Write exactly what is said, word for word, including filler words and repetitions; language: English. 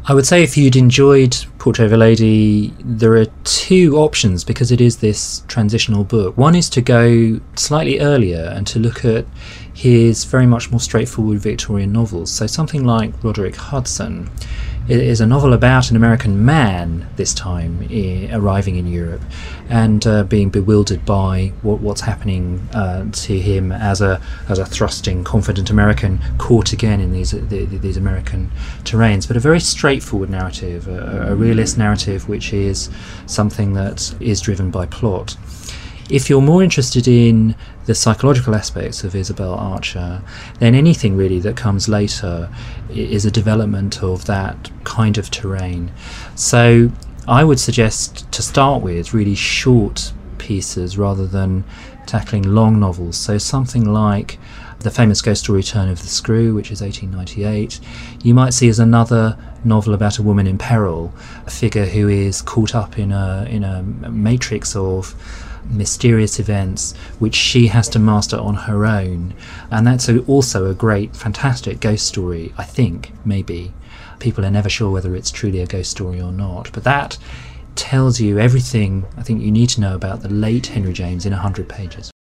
I would say if you'd enjoyed Portrait of a Lady, there are two options because it is this transitional book. One is to go slightly earlier and to look at his very much more straightforward Victorian novels. So something like Roderick Hudson. It is a novel about an American man, this time, I- arriving in Europe and uh, being bewildered by what, what's happening uh, to him as a as a thrusting, confident American caught again in these the, these American terrains. But a very straightforward narrative, a, a realist narrative, which is something that is driven by plot. If you're more interested in the psychological aspects of Isabel Archer, then anything really that comes later is a development of that kind of terrain. So I would suggest to start with really short pieces rather than tackling long novels. So something like the famous ghost story Turn of the Screw, which is eighteen ninety-eight, you might see as another novel about a woman in peril, a figure who is caught up in a in a matrix of mysterious events which she has to master on her own. And that's a, also a great, fantastic ghost story, I think, maybe. People are never sure whether it's truly a ghost story or not, but that tells you everything I think you need to know about the late Henry James in one hundred pages.